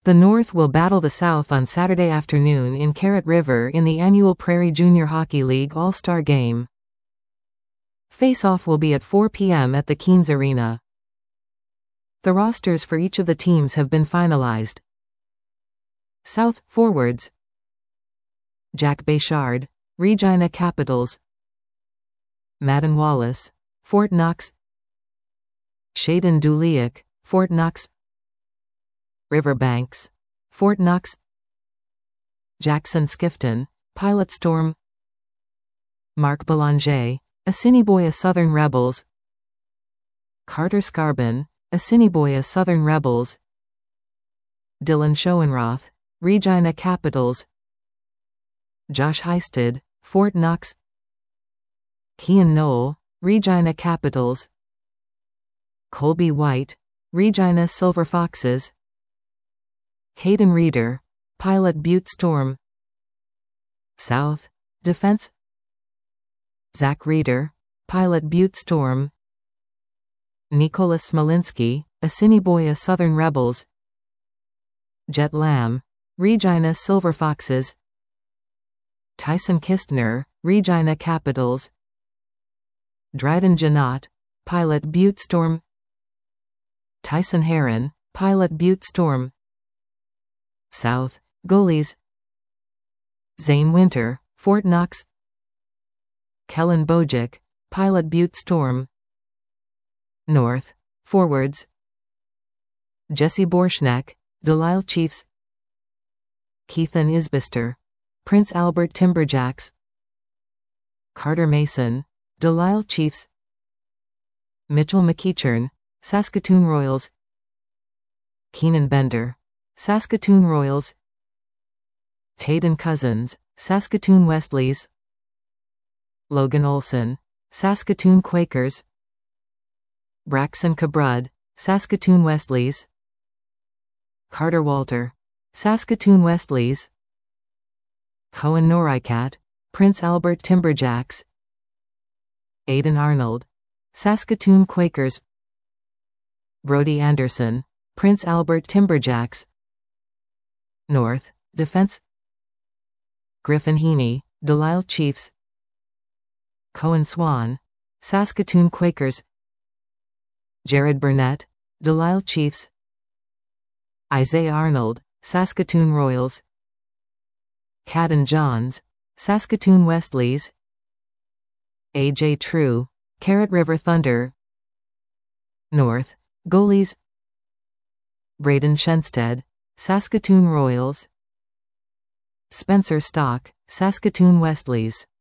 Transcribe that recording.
The North will battle the South on Saturday afternoon in Carrot River in the annual Prairie Junior Hockey League All-Star Game. Face-off will be at 4 p.m. at the Keynes Arena. The rosters for each of the teams have been finalized. South forwards: Jack Béchard, Regina Capitals; Madden Wallace, Fort Knox; Shaden Duliak, Fort Knox; Riverbanks, Fort Knox; Jackson Skifton, Pilot Storm; Marc Belanger, Assiniboia Southern Rebels; Carter Scarbin, Assiniboia Southern Rebels; Dylan Schoenroth, Regina Capitals; Josh Heisted, Fort Knox; Kian Knoll, Regina Capitals; Colby White, Regina Silver Foxes; Caden Reeder, Pilot Butte Storm. South Defense: Zach Reeder, Pilot Butte Storm; Nicholas Smolinski, Assiniboia Southern Rebels; Jet Lamb, Regina Silver Foxes; Tyson Kistner, Regina Capitals; Dryden Janot, Pilot Butte Storm; Tyson Heron, Pilot Butte Storm. South Goalies: Zane Winter, Fort Knox; Kellen Bojic, Pilot Butte Storm. North forwards: Jesse Borshnek, Delisle Chiefs; Keithan Isbister, Prince Albert Timberjacks; Carter Mason, Delisle Chiefs; Mitchell McEachern, Saskatoon Royals; Keenan Bender, Saskatoon Royals; Tayden Cousins, Saskatoon Westleys; Logan Olson, Saskatoon Quakers; Braxton Cabrud, Saskatoon Westleys; Carter Walter, Saskatoon Westleys; Cohen Noricat, Prince Albert Timberjacks; Aidan Arnold, Saskatoon Quakers; Brody Anderson, Prince Albert Timberjacks. North Defense: Griffin Heaney, Delisle Chiefs; Cohen Swan, Saskatoon Quakers; Jared Burnett, Delisle Chiefs; Isaiah Arnold, Saskatoon Royals; Cadden Johns, Saskatoon Westleys; A.J. True, Carrot River Thunder. North Goalies: Braden Shenstead, Saskatoon Royals; Spencer Stock, Saskatoon Westleys.